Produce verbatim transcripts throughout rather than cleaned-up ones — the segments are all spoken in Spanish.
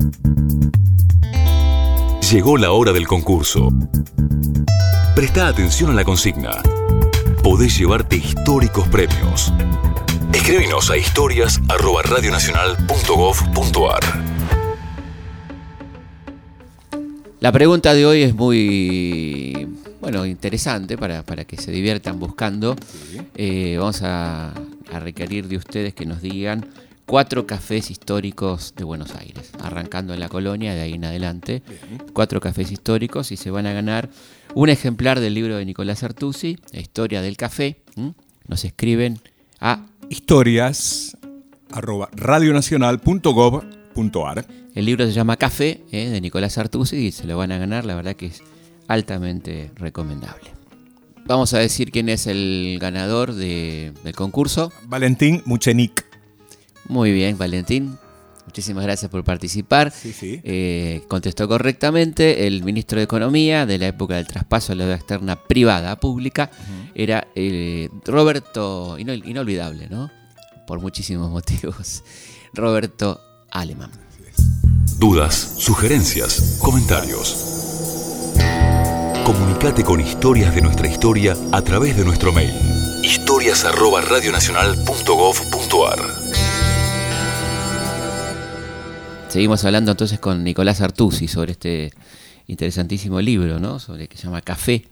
Llegó la hora del concurso. Presta atención a la consigna. Podés llevarte históricos premios. Escríbenos a historias arroba radionacional punto gov punto ar. La pregunta de hoy es muy, bueno, interesante para, para que se diviertan buscando. Sí. Eh, vamos a, a requerir de ustedes que nos digan cuatro cafés históricos de Buenos Aires, arrancando en la Colonia, de ahí en adelante. Bien. Cuatro cafés históricos y se van a ganar un ejemplar del libro de Nicolás Artusi, Historia del Café. ¿Mm? Nos escriben a historias arroba radionacional punto gov punto ar. El libro se llama Café, eh, de Nicolás Artusi, y se lo van a ganar. La verdad que es altamente recomendable. Vamos a decir quién es el ganador de, del concurso. Valentín Muchenik. Muy bien, Valentín. Muchísimas gracias por participar. Sí, sí. Eh, contestó correctamente. El ministro de Economía de la época del traspaso de la deuda externa privada a pública uh-huh. era eh, Roberto, inol, inolvidable, ¿no? Por muchísimos motivos, Roberto Alemann. Dudas, sugerencias, comentarios. Comunicate con Historias de nuestra historia a través de nuestro mail. historias arroba radionacional punto gov punto ar. Seguimos hablando entonces con Nicolás Artusi sobre este interesantísimo libro, ¿no? Sobre que se llama Café.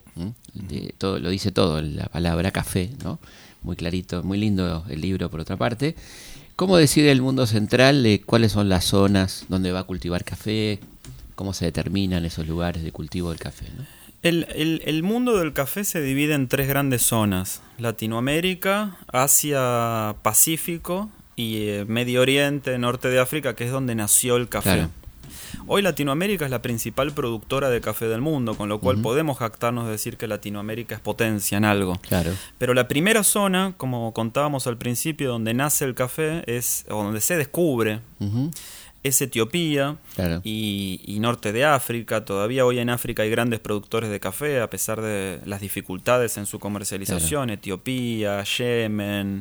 De todo, lo dice todo, la palabra café, ¿no? Muy clarito, muy lindo el libro por otra parte. ¿Cómo decide el mundo central de cuáles son las zonas donde va a cultivar café? ¿Cómo se determinan esos lugares de cultivo del café, ¿no? El, el, el mundo del café se divide en tres grandes zonas: Latinoamérica, Asia, Pacífico y eh, Medio Oriente, Norte de África, que es donde nació el café. Claro. Hoy Latinoamérica es la principal productora de café del mundo, con lo cual uh-huh. podemos jactarnos de decir que Latinoamérica es potencia en algo. Claro. Pero la primera zona, como contábamos al principio, donde nace el café, es o donde se descubre, uh-huh. es Etiopía claro. y, y norte de África. Todavía hoy en África hay grandes productores de café, a pesar de las dificultades en su comercialización. Claro. Etiopía, Yemen...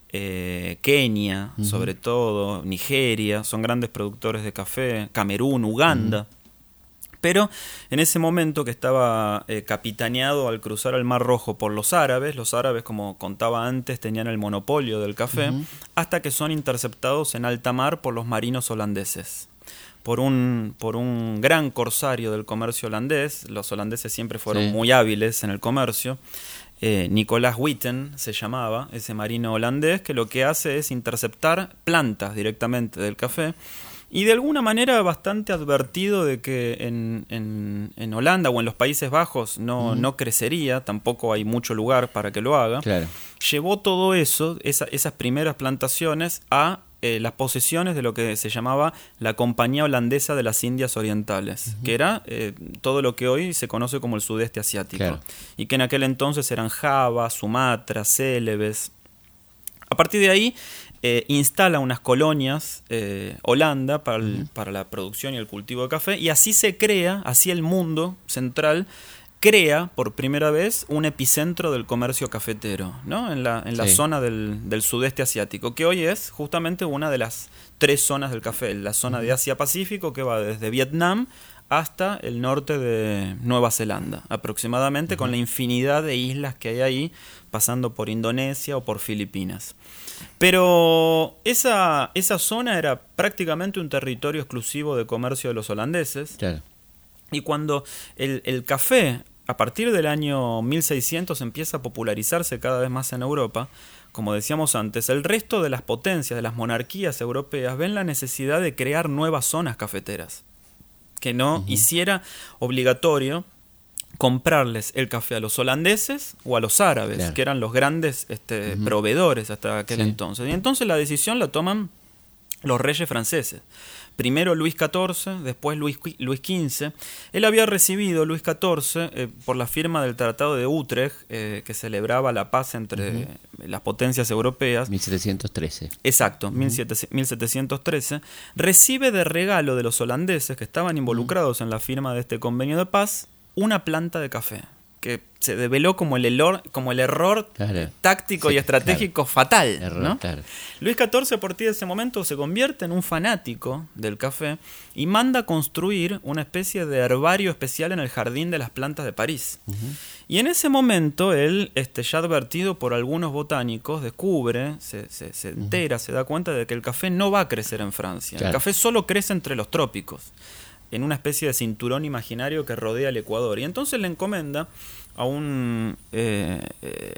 Eh, Kenia, uh-huh. sobre todo, Nigeria, son grandes productores de café, Camerún, Uganda. Uh-huh. Pero en ese momento que estaba eh, capitaneado al cruzar el Mar Rojo por los árabes, los árabes, como contaba antes, tenían el monopolio del café, uh-huh. hasta que son interceptados en alta mar por los marinos holandeses. Por un, por un gran corsario del comercio holandés. Los holandeses siempre fueron sí. muy hábiles en el comercio. Eh, Nicolás Witten se llamaba, ese marino holandés, que lo que hace es interceptar plantas directamente del café y de alguna manera bastante advertido de que en, en, en Holanda o en los Países Bajos no, mm. no crecería, tampoco hay mucho lugar para que lo haga. Claro. Llevó todo eso, esa, esas primeras plantaciones, a Eh, las posesiones de lo que se llamaba la Compañía Holandesa de las Indias Orientales, uh-huh. que era eh, todo lo que hoy se conoce como el sudeste asiático, claro. y que en aquel entonces eran Java, Sumatra, Celebes. A partir de ahí eh, instala unas colonias eh, Holanda para, el, uh-huh. para la producción y el cultivo de café, y así se crea, así el mundo central crea por primera vez un epicentro del comercio cafetero, ¿no? En la, en la sí. zona del, del sudeste asiático, que hoy es justamente una de las tres zonas del café, la zona de Asia-Pacífico, que va desde Vietnam hasta el norte de Nueva Zelanda, aproximadamente, uh-huh. con la infinidad de islas que hay ahí, pasando por Indonesia o por Filipinas. Pero esa, esa zona era prácticamente un territorio exclusivo de comercio de los holandeses, claro. y cuando el, el café, a partir del año mil seiscientos, empieza a popularizarse cada vez más en Europa, como decíamos antes, el resto de las potencias, de las monarquías europeas, ven la necesidad de crear nuevas zonas cafeteras, que no uh-huh. hiciera obligatorio comprarles el café a los holandeses o a los árabes, claro. que eran los grandes este, uh-huh. proveedores hasta aquel sí. entonces. Y entonces la decisión la toman los reyes franceses. Primero Luis catorce, después Luis, Luis quince. Él había recibido, Luis catorce, eh, por la firma del Tratado de Utrecht, eh, que celebraba la paz entre uh-huh. las potencias europeas. mil setecientos trece. Exacto, uh-huh. mil setecientos trece. Recibe de regalo de los holandeses que estaban involucrados uh-huh. en la firma de este convenio de paz una planta de café. que se develó como el, elor, como el error claro. táctico sí, y estratégico claro. fatal. Error, ¿no? claro. Luis catorce a partir de ese momento se convierte en un fanático del café y manda construir una especie de herbario especial en el jardín de las plantas de París. Uh-huh. Y en ese momento él, este, ya advertido por algunos botánicos, descubre, se, se, se entera, uh-huh. se da cuenta de que el café no va a crecer en Francia. Claro. El café solo crece entre los trópicos, en una especie de cinturón imaginario que rodea el Ecuador. Y entonces le encomenda a un... Eh, eh,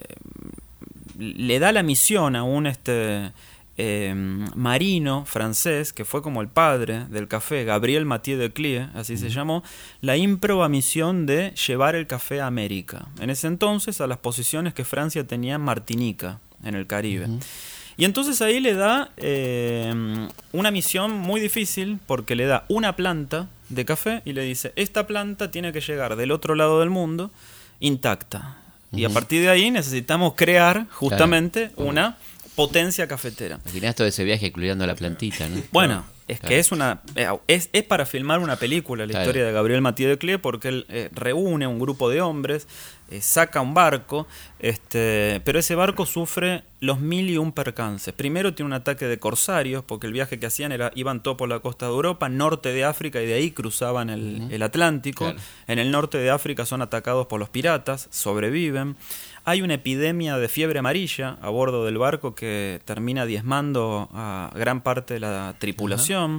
le da la misión a un este, eh, marino francés, que fue como el padre del café, Gabriel Mathieu de Clie, así mm. se llamó, la ímproba misión de llevar el café a América. En ese entonces a las posiciones que Francia tenía en Martinica, en el Caribe. Mm. Y entonces ahí le da eh, una misión muy difícil, porque le da una planta de café y le dice, esta planta tiene que llegar del otro lado del mundo intacta. Uh-huh. Y a partir de ahí necesitamos crear justamente claro. una potencia cafetera. Imaginás todo ese viaje incluyendo la plantita, ¿no? Bueno, es claro. que es una es, es para filmar una película la claro. historia de Gabriel Mathieu de Clie, porque él eh, reúne un grupo de hombres, eh, saca un barco, este, pero ese barco sufre los mil y un percances. Primero tiene un ataque de corsarios, porque el viaje que hacían era iban todo por la costa de Europa, norte de África, y de ahí cruzaban el, uh-huh. el Atlántico. Claro. En el norte de África son atacados por los piratas, sobreviven. Hay una epidemia de fiebre amarilla a bordo del barco que termina diezmando a gran parte de la tripulación. Uh-huh.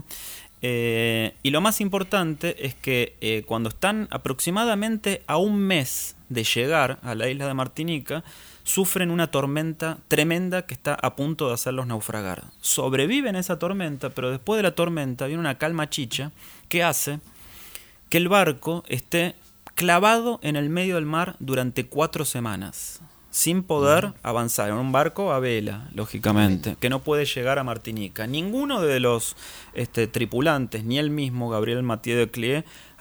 Eh, y lo más importante es que eh, cuando están aproximadamente a un mes de llegar a la isla de Martinica, sufren una tormenta tremenda que está a punto de hacerlos naufragar. Sobreviven a esa tormenta, pero después de la tormenta viene una calma chicha que hace que el barco esté clavado en el medio del mar durante cuatro semanas, sin poder uh-huh. avanzar, en un barco a vela, lógicamente, uh-huh. que no puede llegar a Martinica. Ninguno de los este, tripulantes, ni él mismo, Gabriel Mathieu de Clie,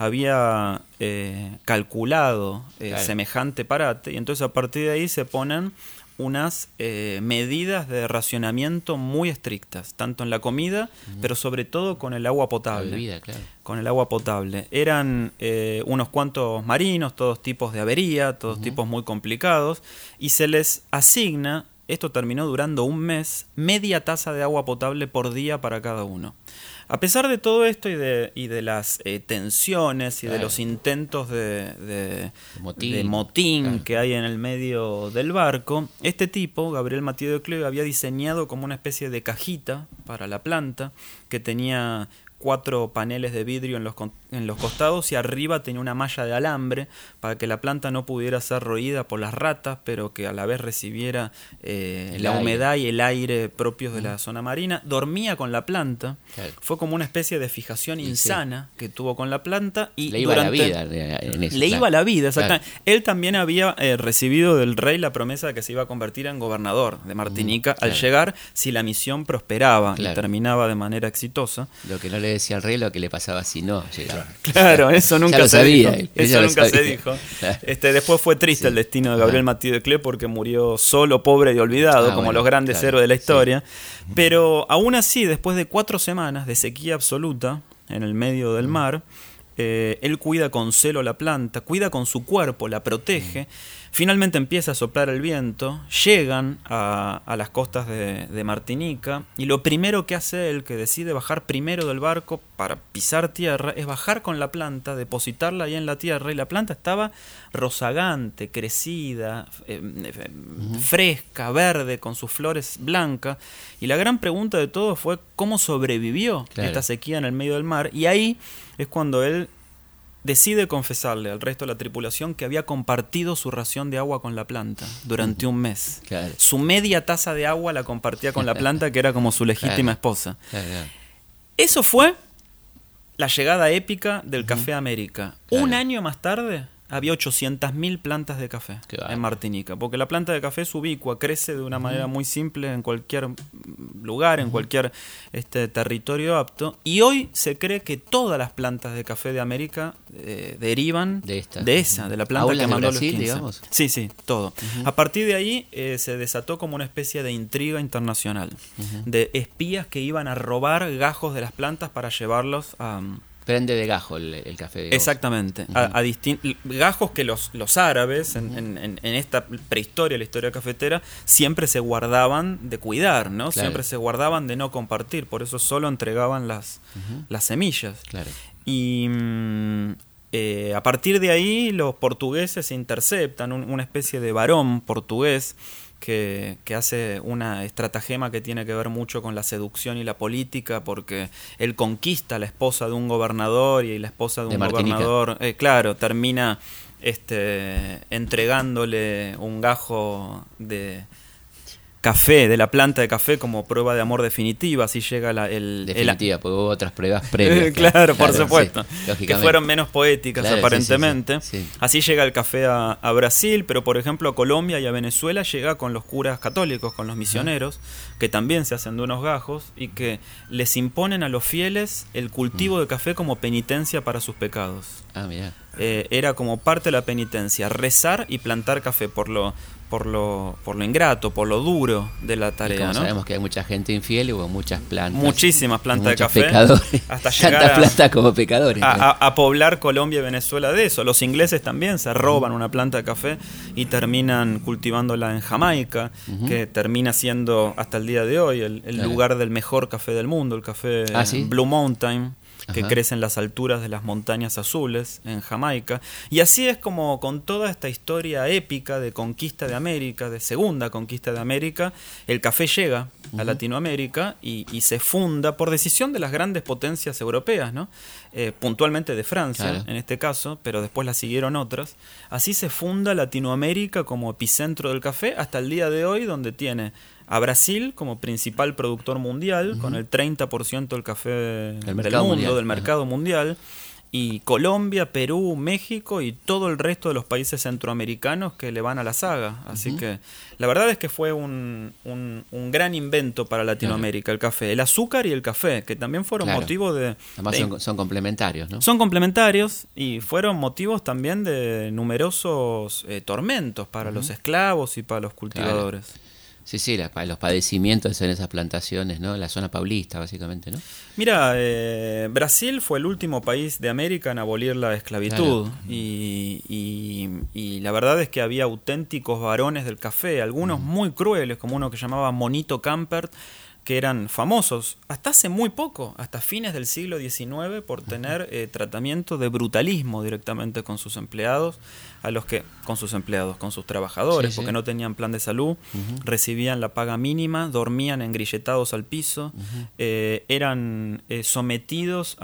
había eh, calculado eh, claro. semejante parate, y entonces a partir de ahí se ponen unas eh, medidas de racionamiento muy estrictas, tanto en la comida, uh-huh. pero sobre todo con el agua potable. La bebida, claro. Con el agua potable. Eran eh, unos cuantos marinos, todos tipos de avería, todos uh-huh. tipos muy complicados, y se les asigna, esto terminó durando un mes, media taza de agua potable por día para cada uno. A pesar de todo esto y de, y de las eh, tensiones y claro. de los intentos de, de motín, de motín claro. que hay en el medio del barco, este tipo, Gabriel Mathieu de Clie, había diseñado como una especie de cajita para la planta que tenía cuatro paneles de vidrio en los, en los costados, y arriba tenía una malla de alambre para que la planta no pudiera ser roída por las ratas, pero que a la vez recibiera eh, la aire. humedad y el aire propios de la zona marina. Dormía con la planta, claro. fue como una especie de fijación y insana sí. que tuvo con la planta, y le iba durante, la vida en eso, le claro. iba la vida, exactamente. Claro. Él también había eh, recibido del rey la promesa de que se iba a convertir en gobernador de Martinica mm, claro. al llegar, si la misión prosperaba claro. y terminaba de manera exitosa. Lo que no le decía al rey lo que le pasaba si no llegaba. Claro, eso nunca ya lo se sabía, dijo. Eso nunca sabía. se dijo. Claro. Este, después fue triste sí. el destino de Gabriel Mathieu de Clie, porque murió solo, pobre y olvidado, ah, como bueno, los grandes claro. héroes de la historia. Sí. Pero aún así, después de cuatro semanas de sequía absoluta en el medio del mar, eh, él cuida con celo la planta, cuida con su cuerpo, la protege. Finalmente empieza a soplar el viento, llegan a, a las costas de, de Martinica, y lo primero que hace él, que decide bajar primero del barco para pisar tierra, es bajar con la planta, depositarla ahí en la tierra, y la planta estaba rozagante, crecida, eh, eh, uh-huh. fresca, verde, con sus flores blancas, y la gran pregunta de todo fue cómo sobrevivió claro. esta sequía en el medio del mar, y ahí es cuando él decide confesarle al resto de la tripulación que había compartido su ración de agua con la planta durante un mes. Claro. Su media taza de agua la compartía con la planta, que era como su legítima claro. esposa. Claro. Eso fue la llegada épica del uh-huh. Café América. Claro. Un año más tarde había ochocientas mil plantas de café claro. en Martinica, porque la planta de café es ubicua, crece de una uh-huh. manera muy simple en cualquier lugar, uh-huh. en cualquier este, territorio apto, y hoy se cree que todas las plantas de café de América eh, derivan de, esta. de esa, de la planta ¿Aulas que mandó Brasil, los quince. Digamos? Sí, sí, todo. Uh-huh. A partir de ahí eh, se desató como una especie de intriga internacional, uh-huh. de espías que iban a robar gajos de las plantas para llevarlos a... Prende de gajo el, el café. Digamos. Exactamente. Uh-huh. A, a distin- gajos que los, los árabes, en, en, en esta prehistoria, la historia cafetera, siempre se guardaban de cuidar, ¿no? Claro. Siempre se guardaban de no compartir. Por eso solo entregaban las, uh-huh. las semillas. Claro. Y eh, a partir de ahí los portugueses interceptan un, una especie de varón portugués Que, que hace una estratagema que tiene que ver mucho con la seducción y la política, porque él conquista a la esposa de un gobernador y la esposa de un de gobernador, eh, claro, termina este, entregándole un gajo de café, de la planta de café, como prueba de amor definitiva. Así llega la, el... Definitiva, el, porque hubo otras pruebas previas. claro, claro, por claro, supuesto. Sí, que fueron menos poéticas, claro, aparentemente. Sí, sí, sí, sí. Así llega el café a, a Brasil, pero por ejemplo a Colombia y a Venezuela llega con los curas católicos, con los misioneros, uh-huh. que también se hacen de unos gajos y que les imponen a los fieles el cultivo uh-huh. de café como penitencia para sus pecados. Ah, mirá. Eh, era como parte de la penitencia, rezar y plantar café por lo... Por lo, por lo ingrato, por lo duro de la tarea. Y como ¿no? sabemos que hay mucha gente infiel y hubo muchas plantas. Muchísimas plantas de café. Pecadores. Hasta llegar Tantas plantas como pecadores. A, a, a poblar Colombia y Venezuela de eso. Los ingleses también se roban una planta de café y terminan cultivándola en Jamaica, uh-huh. que termina siendo hasta el día de hoy el, el claro. lugar del mejor café del mundo, el café ¿Ah, sí? Blue Mountain, que Ajá. crece en las alturas de las montañas azules en Jamaica. Y así es como con toda esta historia épica de conquista de América, de segunda conquista de América, el café llega uh-huh. a Latinoamérica y, y se funda por decisión de las grandes potencias europeas, ¿no? Eh, puntualmente de Francia, claro. en este caso, pero después la siguieron otras. Así se funda Latinoamérica como epicentro del café hasta el día de hoy, donde tiene a Brasil como principal productor mundial, uh-huh. con el treinta por ciento del café del mundo, mundial. del mercado uh-huh. mundial, y Colombia, Perú, México y todo el resto de los países centroamericanos que le van a la saga. Así uh-huh. que la verdad es que fue un, un, un gran invento para Latinoamérica, claro. el café. El azúcar y el café, que también fueron claro. motivo de... Además de, son, son complementarios, ¿no? Son complementarios y fueron motivos también de numerosos eh, tormentos para uh-huh. los esclavos y para los cultivadores. Claro. Sí, sí, la, los padecimientos en esas plantaciones, ¿no? La zona paulista, básicamente, ¿no? Mira, eh, Brasil fue el último país de América en abolir la esclavitud. Claro. Y, y, y la verdad es que había auténticos varones del café, algunos uh-huh. muy crueles, como uno que llamaba Monito Campert, que eran famosos hasta hace muy poco, hasta fines del siglo diecinueve, por tener eh, tratamiento de brutalismo directamente con sus empleados, a los que con sus empleados, con sus trabajadores, sí, porque sí. no tenían plan de salud, uh-huh. recibían la paga mínima, dormían engrilletados al piso, uh-huh. eh, eran eh, sometidos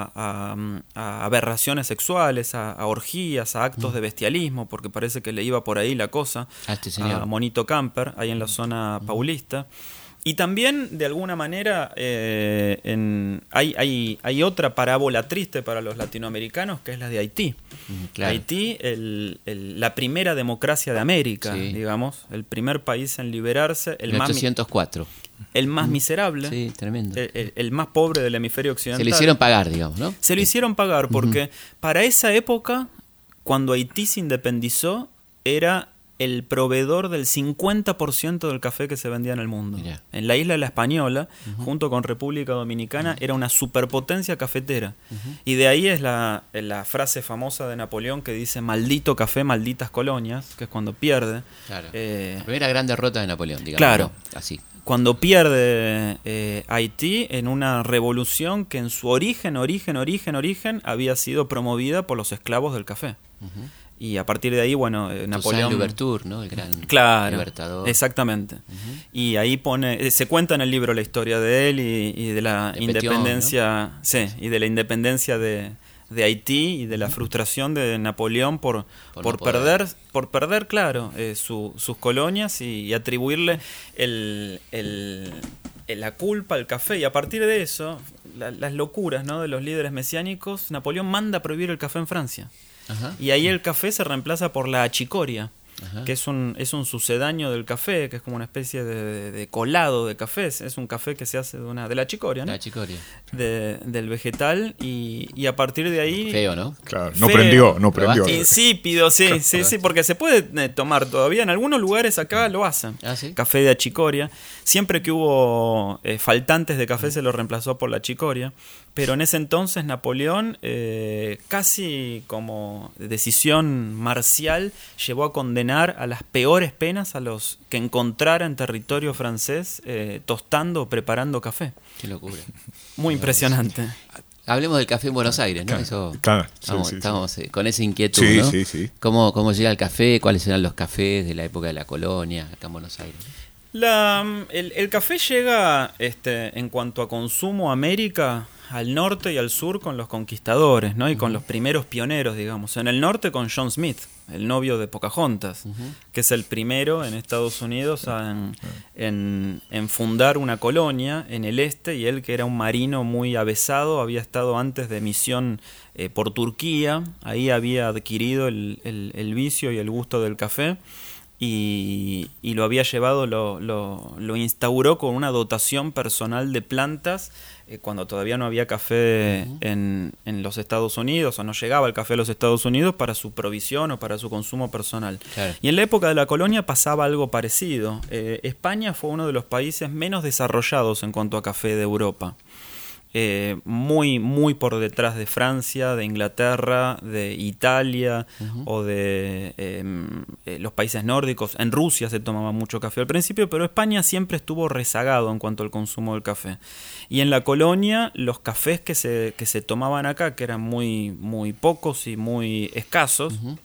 a, a, a aberraciones sexuales, a, a orgías, a actos uh-huh. de bestialismo, porque parece que le iba por ahí la cosa a, este señor. a Monito Camper, ahí en la zona uh-huh. paulista. Y también, de alguna manera, eh, en, hay, hay, hay otra parábola triste para los latinoamericanos, que es la de Haití. Claro. Haití, el, el, la primera democracia de América, sí. digamos, el primer país en liberarse. El mil ochocientos cuatro. Más, el más miserable. Sí, tremendo. El, el, el más pobre del hemisferio occidental. Se lo hicieron pagar, digamos, ¿no? Se lo hicieron pagar porque uh-huh. para esa época, cuando Haití se independizó, era el proveedor del cincuenta por ciento del café que se vendía en el mundo. Mirá. En la isla de la Española, uh-huh. junto con República Dominicana, uh-huh. era una superpotencia cafetera. Uh-huh. Y de ahí es la, la frase famosa de Napoleón que dice: maldito café, malditas colonias, que es cuando pierde. Claro. Eh, la primera gran derrota de Napoleón, digamos. Claro. ¿no? Así. Cuando pierde eh, Haití en una revolución que en su origen, origen, origen, origen había sido promovida por los esclavos del café. Uh-huh. Y a partir de ahí, bueno, eh, Napoleón... Louverture, ¿no? El gran claro, libertador. Exactamente. Uh-huh. Y ahí pone... Eh, se cuenta en el libro la historia de él y, y de la de independencia... Petion, ¿no? Sí, y de la independencia de, de Haití y de la frustración de Napoleón por, por, por no perder, por perder, claro, eh, su, sus colonias y, y atribuirle el, el, el, la culpa al café. Y a partir de eso, la, las locuras, ¿no? de los líderes mesiánicos, Napoleón manda a prohibir el café en Francia. Ajá. Y ahí el café se reemplaza por la achicoria. Ajá. que es un, es un sucedáneo del café, que es como una especie de, de, de colado de café. Es un café que se hace de, una, de la chicoria, ¿no? La chicoria. De, del vegetal y, y a partir de ahí... Feo, ¿no? Claro, no feo, prendió, no prendió. Insípido, sí, claro. sí, sí, porque se puede eh, tomar todavía. En algunos lugares acá lo hacen. ¿Ah, sí? Café de achicoria. Siempre que hubo eh, faltantes de café se lo reemplazó por la chicoria. Pero en ese entonces Napoleón, eh, casi como decisión marcial, llevó a condenar a las peores penas a los que encontrara en territorio francés eh, tostando o preparando café. Qué locura. Muy impresionante. Hablemos del café en Buenos Aires, ¿no? Claro, Eso, claro, sí, estamos, sí, estamos sí. Eh, con esa inquietud, sí, ¿no? Sí, sí, ¿Cómo, ¿Cómo llega el café? ¿Cuáles eran los cafés de la época de la colonia acá en Buenos Aires? La, el, el café llega, este, en cuanto a consumo a América, al norte y al sur con los conquistadores, ¿no? Y uh-huh. con los primeros pioneros, digamos. En el norte con John Smith, el novio de Pocahontas, uh-huh. que es el primero en Estados Unidos en, en, en fundar una colonia en el este, y él, que era un marino muy avesado, había estado antes de misión eh, por Turquía, ahí había adquirido el, el, el vicio y el gusto del café. Y, y lo había llevado, lo, lo, lo instauró con una dotación personal de plantas eh, cuando todavía no había café uh-huh. en, en los Estados Unidos, o no llegaba el café a los Estados Unidos para su provisión o para su consumo personal. Claro. Y en la época de la colonia pasaba algo parecido. Eh, España fue uno de los países menos desarrollados en cuanto a café de Europa. Eh, muy, muy por detrás de Francia, de Inglaterra, de Italia uh-huh. o de eh, eh, los países nórdicos. En Rusia se tomaba mucho café al principio, pero España siempre estuvo rezagado en cuanto al consumo del café. Y en la colonia, los cafés que se, que se tomaban acá, que eran muy, muy pocos y muy escasos, uh-huh.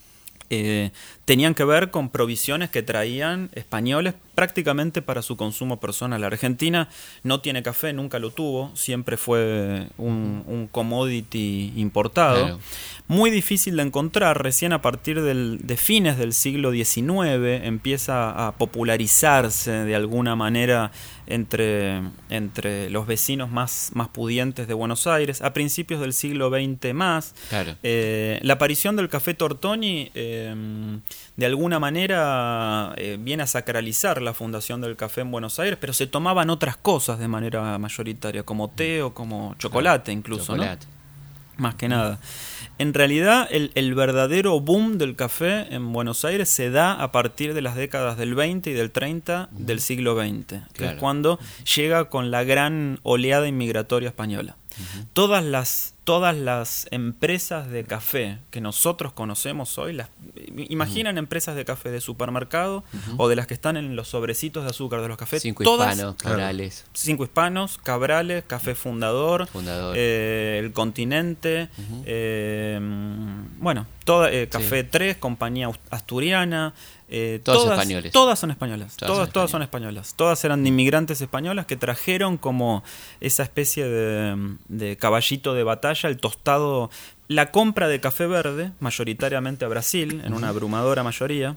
Eh, tenían que ver con provisiones que traían españoles prácticamente para su consumo personal. La Argentina no tiene café, nunca lo tuvo, siempre fue un, un commodity importado. Claro. Muy difícil de encontrar. Recién a partir del, de fines del siglo diecinueve empieza a popularizarse de alguna manera entre, entre los vecinos más, más pudientes de Buenos Aires. A principios del siglo veinte más. Claro. Eh, la aparición del café Tortoni eh, de alguna manera eh, viene a sacralizar la fundación del café en Buenos Aires, pero se tomaban otras cosas de manera mayoritaria, como té o como chocolate incluso, chocolate. ¿No? Más que nada. En realidad, el, el verdadero boom del café en Buenos Aires se da a partir de las décadas del veinte y del treinta uh-huh. del siglo veinte, que claro. es cuando llega con la gran oleada inmigratoria española. Uh-huh. Todas las todas las empresas de café que nosotros conocemos hoy, las imaginen uh-huh. empresas de café de supermercado uh-huh. o de las que están en los sobrecitos de azúcar de los cafés. Cinco todas, Hispanos, Cabrales. Cinco Hispanos, Cabrales, Café Fundador, Fundador. Eh, El Continente, uh-huh. eh, bueno, toda, eh, Café sí. tres, Compañía Asturiana. Eh, todas, todas españoles. Todas son españolas. Todas, todas, son todas son españolas. Todas eran de inmigrantes españolas que trajeron como esa especie de, de caballito de batalla, el tostado, la compra de café verde, mayoritariamente a Brasil, en una abrumadora mayoría,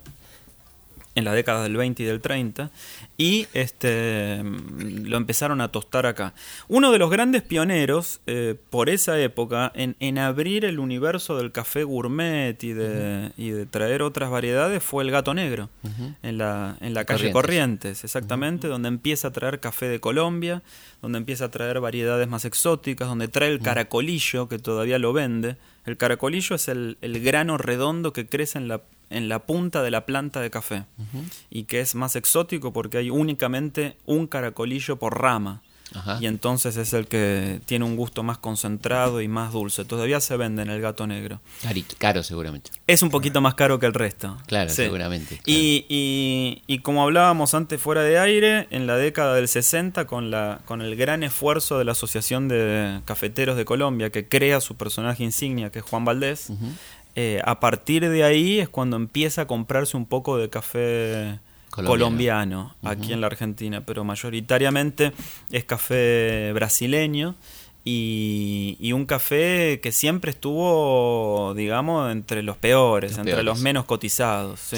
en las décadas del veinte y del treinta, y este lo empezaron a tostar acá. Uno de los grandes pioneros eh, por esa época en, en abrir el universo del café gourmet y de, uh-huh. y de traer otras variedades fue el Gato Negro, uh-huh. en la, en la calle Corrientes, Corrientes exactamente, uh-huh. donde empieza a traer café de Colombia, donde empieza a traer variedades más exóticas, donde trae el caracolillo, que todavía lo vende. El caracolillo es el, el grano redondo que crece en la en la punta de la planta de café uh-huh. y que es más exótico porque hay únicamente un caracolillo por rama. Ajá. Y entonces es el que tiene un gusto más concentrado y más dulce. Todavía se vende en el Gato Negro. Carito, caro seguramente. Es un poquito más caro que el resto. Claro, sí. seguramente. Claro. Y, y, y como hablábamos antes fuera de aire, en la década del sesenta, con, la, con el gran esfuerzo de la Asociación de Cafeteros de Colombia, que crea su personaje insignia, que es Juan Valdés, uh-huh. eh, a partir de ahí es cuando empieza a comprarse un poco de café colombiano, colombiano aquí uh-huh. en la Argentina, pero mayoritariamente es café brasileño y, y un café que siempre estuvo, digamos, entre los peores, los entre peores. los menos cotizados. Sí. Sí.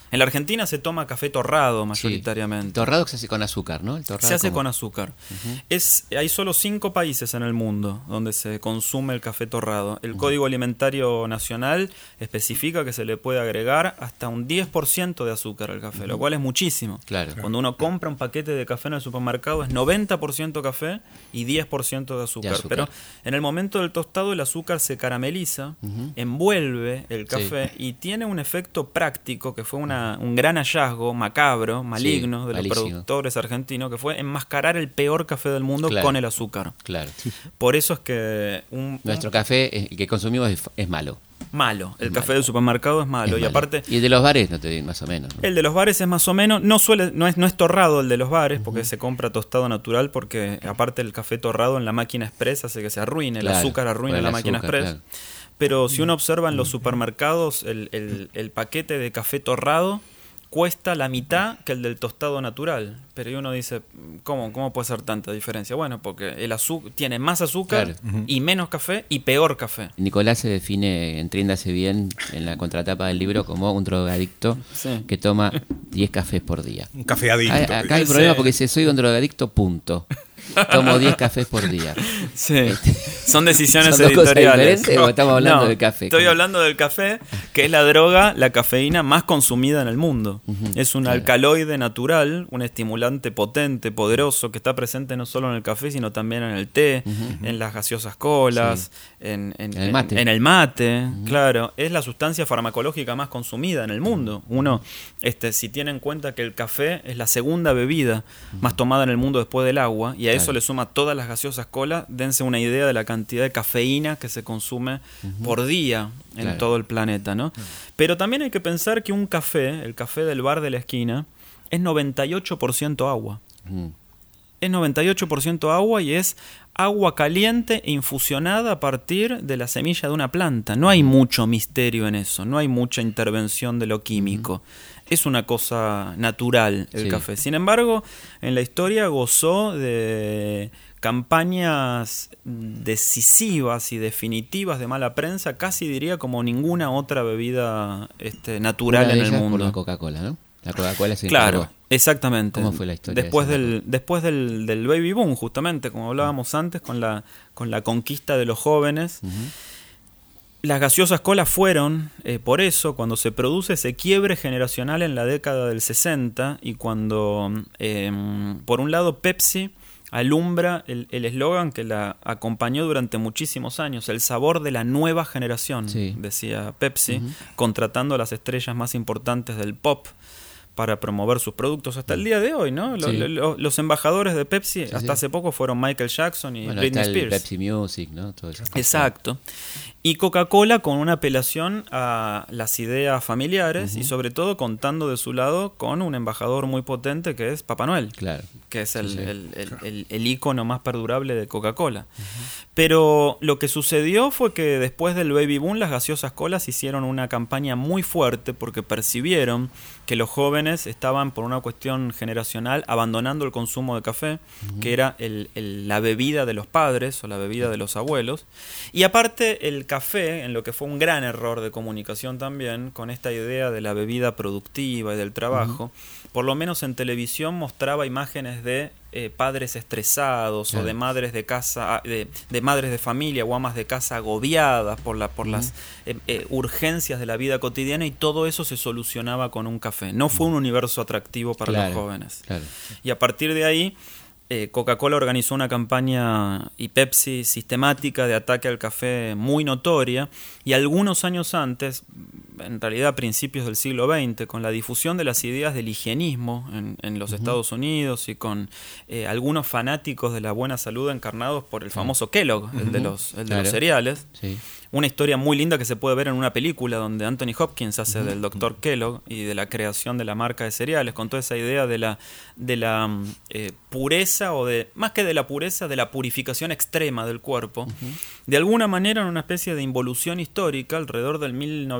En la Argentina se toma café torrado mayoritariamente. Sí. Torrado que se hace con azúcar, ¿no? El torrado se hace como... con azúcar. Uh-huh. Es, hay solo cinco países en el mundo donde se consume el café torrado. El uh-huh. Código Alimentario Nacional especifica que se le puede agregar hasta un diez por ciento de azúcar al café, uh-huh. lo cual es muchísimo. Claro. Cuando uno compra un paquete de café en el supermercado es noventa por ciento café y diez por ciento de azúcar. de azúcar. Pero en el momento del tostado el azúcar se carameliza, uh-huh. envuelve el café sí. y tiene un efecto práctico que fue una, un gran hallazgo macabro, maligno sí, de los malísimo. productores argentinos, que fue enmascarar el peor café del mundo claro. con el azúcar. Claro. Por eso es que un, nuestro un, café el que consumimos es, es malo. Malo, el es café malo. del supermercado es malo. Es y malo. aparte. Y el de los bares, no te digo, más o menos. ¿no? El de los bares es más o menos, no suele, no es, no es torrado el de los bares, porque uh-huh. se compra tostado natural, porque aparte el café torrado en la máquina express hace que se arruine, claro, el azúcar arruina la máquina azúcar, express. Claro. Pero si uno observa en los supermercados, el, el, el paquete de café torrado cuesta la mitad que el del tostado natural. Pero uno dice, ¿cómo, cómo puede ser tanta diferencia? Bueno, porque el azúcar tiene más azúcar claro. uh-huh. y menos café y peor café. Nicolás se define, entiéndase bien, en la contratapa del libro como un drogadicto sí. que toma diez cafés por día. Un café adicto. Acá hay problema porque dice, soy un drogadicto, punto. Tomo diez cafés por día. Sí. Son decisiones ¿Son editoriales. No, o estamos hablando no, del café. Estoy ¿cómo? hablando del café, que es la droga, la cafeína más consumida en el mundo. Uh-huh, es un claro. alcaloide natural, un estimulante potente, poderoso, que está presente no solo en el café, sino también en el té, uh-huh. en las gaseosas colas, sí. en, en, en el mate. En, en el mate uh-huh. Claro, es la sustancia farmacológica más consumida en el mundo. Uno, este, si tiene en cuenta que el café es la segunda bebida uh-huh. más tomada en el mundo después del agua, y a eso le suma todas las gaseosas colas, dense una idea de la cantidad de cafeína que se consume uh-huh. por día en claro. todo el planeta, ¿no? Uh-huh. Pero también hay que pensar que un café, el café del bar de la esquina, es noventa y ocho por ciento agua. Uh-huh. Es noventa y ocho por ciento agua y es agua caliente e infusionada a partir de la semilla de una planta. No hay mucho misterio en eso, no hay mucha intervención de lo químico. Uh-huh. Es una cosa natural el sí. café. Sin embargo, en la historia gozó de campañas decisivas y definitivas de mala prensa, casi diría como ninguna otra bebida este, natural en el mundo. Por la Coca-Cola, ¿no? La Coca-Cola se Claro, encargó. Exactamente. ¿Cómo fue la historia? Después del después del, del baby boom, justamente, como hablábamos uh-huh. antes, con la con la conquista de los jóvenes. Uh-huh. Las gaseosas colas fueron, eh, por eso, cuando se produce ese quiebre generacional en la década del sesenta y cuando, eh, por un lado, Pepsi alumbra el eslogan que la acompañó durante muchísimos años, el sabor de la nueva generación, sí. decía Pepsi, uh-huh. contratando a las estrellas más importantes del pop para promover sus productos hasta el día de hoy, ¿no? Sí. Los, los, los embajadores de Pepsi sí, hasta sí. hace poco fueron Michael Jackson y bueno, Britney está el Spears. Pepsi Music, ¿no? Todo eso. Exacto. Y Coca-Cola con una apelación a las ideas familiares uh-huh. y sobre todo contando de su lado con un embajador muy potente que es Papá Noel, claro. que es el, sí, sí. el, el, el, el ícono más perdurable de Coca-Cola. Uh-huh. Pero lo que sucedió fue que después del baby boom las gaseosas colas hicieron una campaña muy fuerte porque percibieron que los jóvenes estaban por una cuestión generacional abandonando el consumo de café, uh-huh. que era el, el, la bebida de los padres o la bebida de los abuelos. Y aparte el café, en lo que fue un gran error de comunicación también, con esta idea de la bebida productiva y del trabajo, uh-huh. por lo menos en televisión mostraba imágenes de eh, padres estresados sí. o de madres de casa, de, de madres de familia o amas de casa agobiadas por, la, por uh-huh. las eh, eh, urgencias de la vida cotidiana, y todo eso se solucionaba con un café. No fue un universo atractivo para claro, los jóvenes. Claro. Y a partir de ahí, eh, Coca-Cola organizó una campaña y Pepsi sistemática de ataque al café muy notoria, y algunos años antes, en realidad a principios del siglo veinte, con la difusión de las ideas del higienismo en, en los uh-huh. Estados Unidos y con eh, algunos fanáticos de la buena salud encarnados por el famoso Kellogg, uh-huh. el de los, el de claro. los cereales. Sí. Una historia muy linda que se puede ver en una película donde Anthony Hopkins hace uh-huh. del doctor Kellogg y de la creación de la marca de cereales, con toda esa idea de la, de la eh, pureza, o de más que de la pureza, de la purificación extrema del cuerpo. Uh-huh. De alguna manera, en una especie de involución histórica, alrededor del mil novecientos,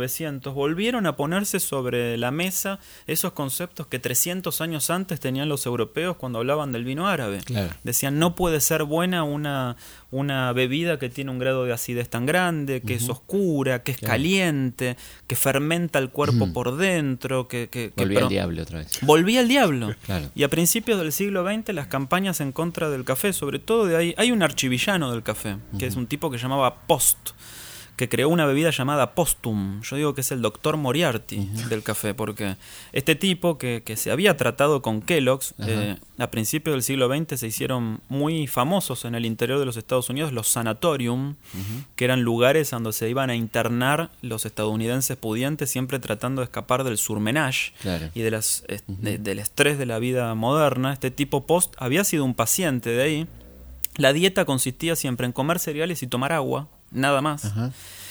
conceptos, volvieron a ponerse sobre la mesa esos conceptos que trescientos años antes tenían los europeos cuando hablaban del vino árabe. Claro. Decían, no puede ser buena una, una bebida que tiene un grado de acidez tan grande, que uh-huh. es oscura, que es claro. caliente, que fermenta el cuerpo uh-huh. por dentro. Que, que, que Volvía al diablo otra vez. Volvía al diablo. Claro. Y a principios del siglo veinte las campañas en contra del café, sobre todo de ahí, hay un archivillano del café, uh-huh. que es un tipo que llamaba Post, que creó una bebida llamada Postum. Yo digo que es el doctor Moriarty uh-huh. del café, porque este tipo que, que se había tratado con Kellogg's, uh-huh. eh, a principios del siglo veinte se hicieron muy famosos en el interior de los Estados Unidos los sanatorium, uh-huh. que eran lugares donde se iban a internar los estadounidenses pudientes, siempre tratando de escapar del surmenage claro. y de las, uh-huh. de, del estrés de la vida moderna. Este tipo Post había sido un paciente de ahí. La dieta consistía siempre en comer cereales y tomar agua, nada más. Ajá.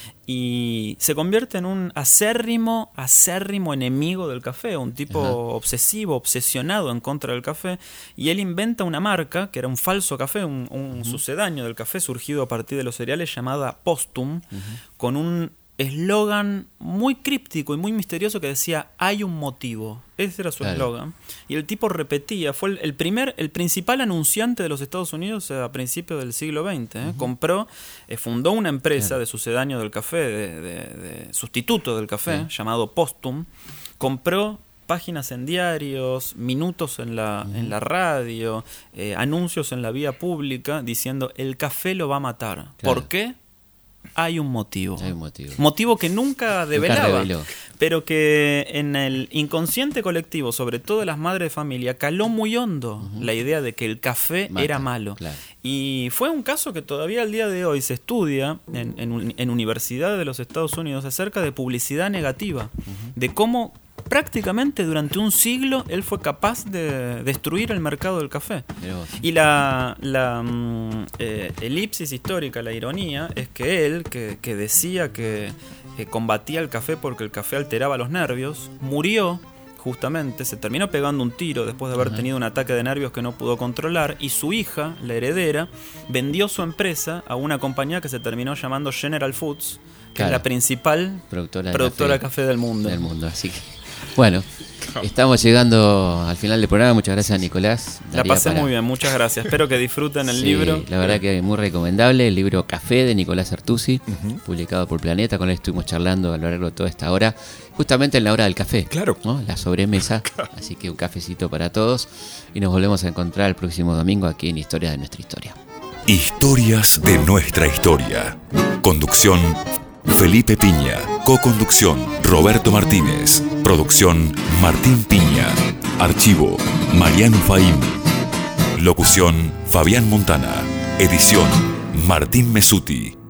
Y se convierte en un acérrimo, acérrimo enemigo del café, un tipo Ajá. obsesivo, obsesionado en contra del café. Y él inventa una marca, que era un falso café, un, un uh-huh. sucedáneo del café surgido a partir de los cereales, llamada Postum, uh-huh. con un eslogan muy críptico y muy misterioso que decía, hay un motivo. Ese era su eslogan. Claro. Y el tipo repetía, fue el, el primer, el principal anunciante de los Estados Unidos a principios del siglo veinte. ¿eh? Uh-huh. Compró, eh, fundó una empresa claro. de sucedáneo del café, de, de, de sustituto del café, sí. llamado Postum. Compró páginas en diarios, minutos en la, uh-huh. en la radio, eh, anuncios en la vía pública diciendo, el café lo va a matar. Claro. ¿Por qué? Hay un motivo. Hay un motivo. Motivo que nunca develaba, nunca pero que en el inconsciente colectivo, sobre todo de las madres de familia, caló muy hondo uh-huh. la idea de que el café Mata, era malo. Claro. Y fue un caso que todavía al día de hoy se estudia en, en, en universidades de los Estados Unidos acerca de publicidad negativa, uh-huh. de cómo prácticamente durante un siglo él fue capaz de destruir el mercado del café. Y la, la mm, eh, elipsis histórica, la ironía, es que él, que, que decía que eh, combatía el café porque el café alteraba los nervios, murió justamente, se terminó pegando un tiro después de haber uh-huh. tenido un ataque de nervios que no pudo controlar, y su hija, la heredera, vendió su empresa a una compañía que se terminó llamando General Foods, que claro. es la principal productora, productora de café, café del mundo. del mundo. Así que, bueno, estamos llegando al final del programa. Muchas gracias, Nicolás. La pasé para... muy bien, muchas gracias. Espero que disfruten el sí, libro. La verdad que es muy recomendable. El libro Café de Nicolás Artusi, uh-huh. publicado por Planeta. Con él estuvimos charlando a lo largo de toda esta hora, justamente en la hora del café. Claro. ¿no? La sobremesa. Claro. Así que un cafecito para todos. Y nos volvemos a encontrar el próximo domingo aquí en Historias de Nuestra Historia. Historias de Nuestra Historia. Conducción Felipe Piña. Co-conducción Roberto Martínez. Producción Martín Piña. Archivo Mariano Faim. Locución Fabián Montana. Edición Martín Mesuti.